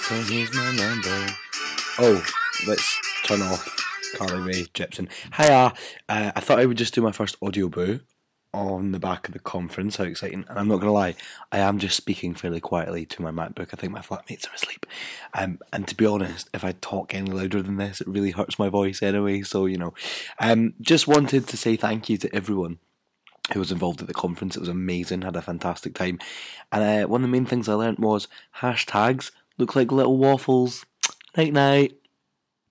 So here's my number. Oh, let's turn off Carly Rae Jepsen. Hiya. I thought I would just do my first audio boo on the back of the conference. How exciting. And I'm not going to lie, I am just speaking fairly quietly to my MacBook. I think my flatmates are asleep. And to be honest, if I talk any louder than this, it really hurts my voice anyway. So, just wanted to say thank you to everyone who was involved at the conference. It was amazing, had a fantastic time. And one of the main things I learnt was hashtags look like little waffles. Night night.